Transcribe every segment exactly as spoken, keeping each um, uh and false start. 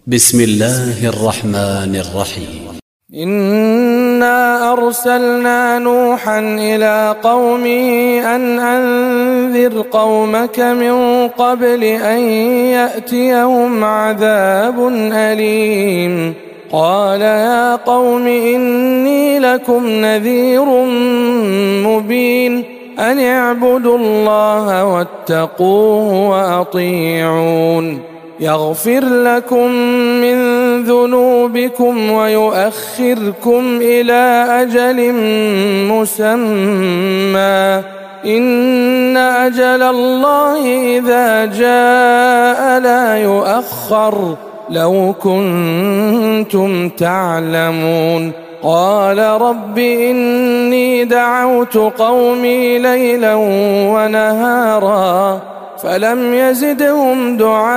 بسم الله الرحمن الرحيم. إنا أرسلنا نوحا إلى قومه أن أنذر قومك من قبل أن يأتيهم عذاب أليم. قال يا قوم إني لكم نذير مبين أن اعبدوا الله واتقوه وأطيعون يغفر لكم من ذنوبكم ويؤخركم إلى أجل مسمى إن أجل الله إذا جاء لا يؤخر لو كنتم تعلمون. قال رب إني دعوت قومي ليلا ونهارا فلم يزدهم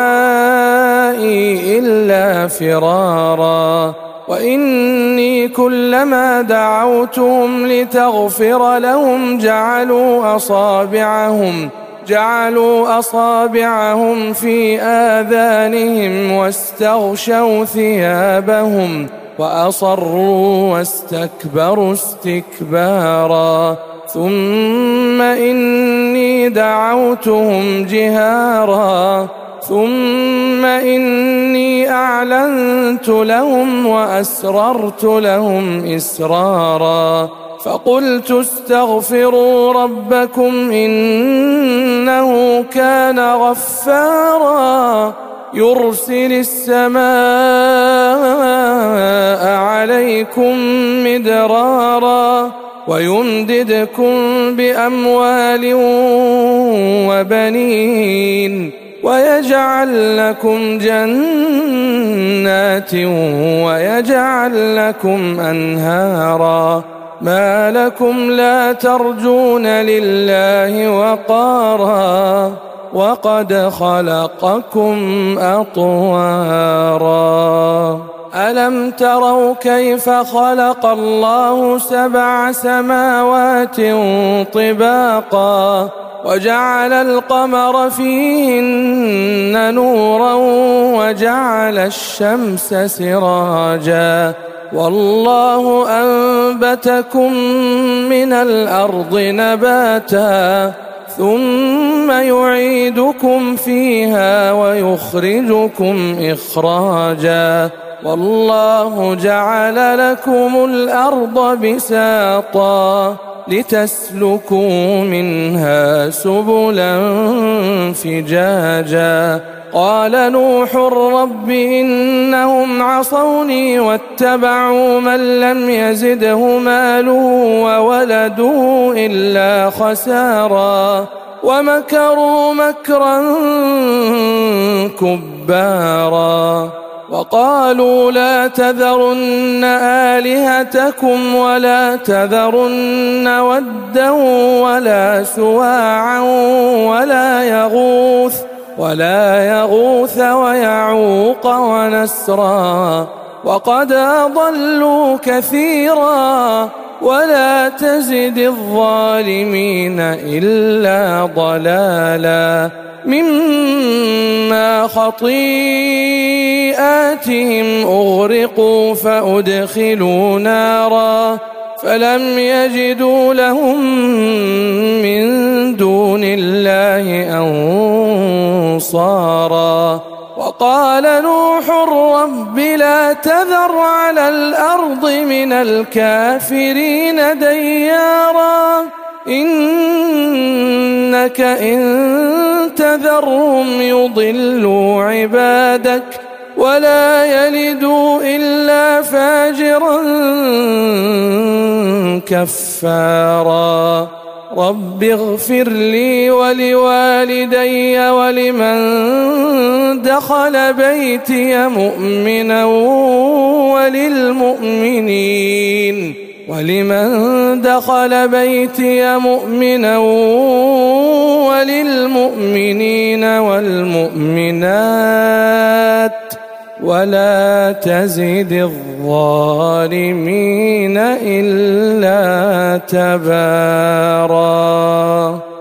دعائي إلا فرارا وإني كلما دعوتهم لتغفر لهم جعلوا أصابعهم جعلوا أصابعهم في آذانهم واستغشوا ثيابهم وأصروا واستكبروا استكبارا ثم إني دعوتهم جهارا ثم إني أعلنت لهم وأسررت لهم إسرارا فقلت استغفروا ربكم إنه كان غفارا يرسل السماء عليكم مدرارا ويمددكم بأموال وبنين ويجعل لكم جنات ويجعل لكم أنهارا ما لكم لا ترجون لله وقارا وقد خلقكم أطوارا ألم تروا كيف خلق الله سبع سماوات طباقا وجعل القمر فيهن نورا وجعل الشمس سراجا والله أنبتكم من الأرض نباتا ثم يعيدكم فيها ويخرجكم إخراجا والله جعل لكم الأرض بساطا لتسلكوا منها سبلا فجاجا قال نوح رب إنهم عصوني واتبعوا من لم يزده ماله وولده إلا خسارا ومكروا مكرا كبارا وقالوا لا تذرن آلهتكم ولا تذرن ودا ولا سواعا ولا يغوث ولا يغوث ويعوق ونسرا وقد أضلوا كثيرا ولا تزد الظالمين إلا ضلالا مما خطيئاتهم أغرقوا فأدخلوا نارا فلم يجدوا لهم من دون الله أنصارا وقال نوح رب لا تذر على الأرض من الكافرين ديارا إنك إن تذرهم يضلوا عبادك ولا يلدوا إلا فاجرا كفارا رب اغفر لي ولوالدي ولمن دخل بيتي مؤمنا وللمؤمنين ولمن دخل بيتي مؤمنا وللمؤمنين والمؤمنات ولا تزد الظالمين إلا تبارا.